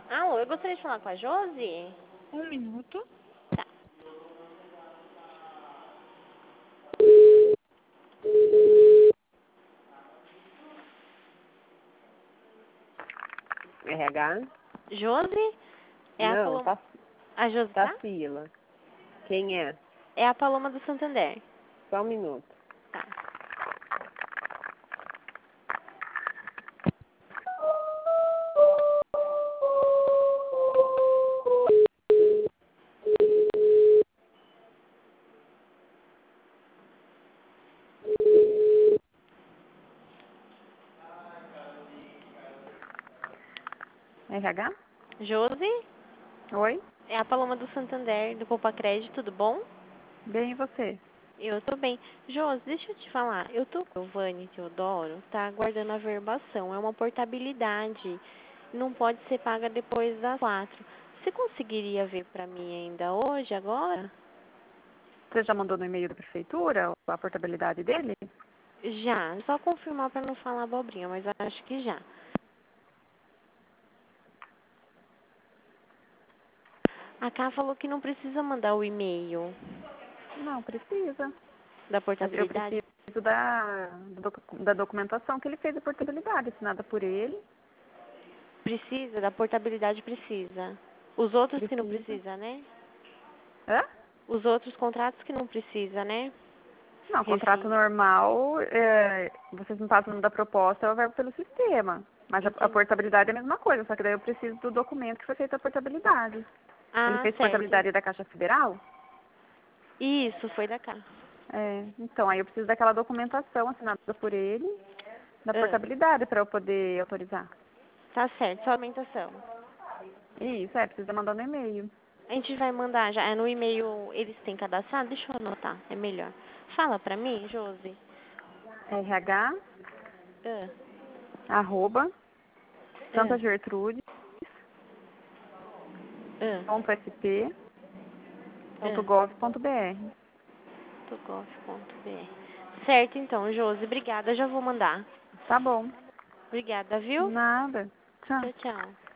Alô, eu gostaria de falar com a Josi. Um minuto. Tá. RH? Josi? É a Não, Paloma. A Josi tá? Tarsila. Quem é? É a Paloma do Santander. Só um minuto. Tá. RH? Josi? Oi? É a Paloma do Santander, do Poupa Crédito, tudo bom? Bem, e você? Eu tô bem. Josi, deixa eu te falar. Eu tô com o Vani Teodoro, tá aguardando a verbação. É uma portabilidade. Não pode ser paga depois das 4. Você conseguiria ver pra mim ainda hoje, agora? Você já mandou no e-mail da prefeitura a portabilidade dele? Já. Só confirmar pra não falar abobrinha, mas eu acho que já. A Ká falou que não precisa mandar o e-mail Não, precisa. da Eu portabilidade. preciso da documentação que ele fez a portabilidade, assinada por ele. Precisa, da portabilidade precisa. Os outros que não Precisa. precisa, né? Hã? Os outros contratos que não precisa, né? Não, contrato Recém. normal, vocês me passam da proposta, eu verbo pelo sistema. Mas a Entendi. portabilidade é a mesma coisa, só que daí eu preciso do documento que foi feito a portabilidade. Ele Ah, fez certo. portabilidade da Caixa Federal? Isso, foi da Cá. Então, aí eu preciso daquela documentação assinada por ele, da Ah, portabilidade, para eu poder autorizar. tá certo, só aumentação. Isso, precisa mandar no e-mail. A gente vai mandar já. É no e-mail, eles têm cadastrado? Deixa eu anotar, é melhor. Fala pra mim, Josi. RH, Ah, arroba, ah, ah, santagertrude.sp.gov.br. ah. Togov.br. Certo, então, Josi. Obrigada, já vou mandar. Tá bom. Obrigada, viu? Nada. Tchau. Tchau, tchau.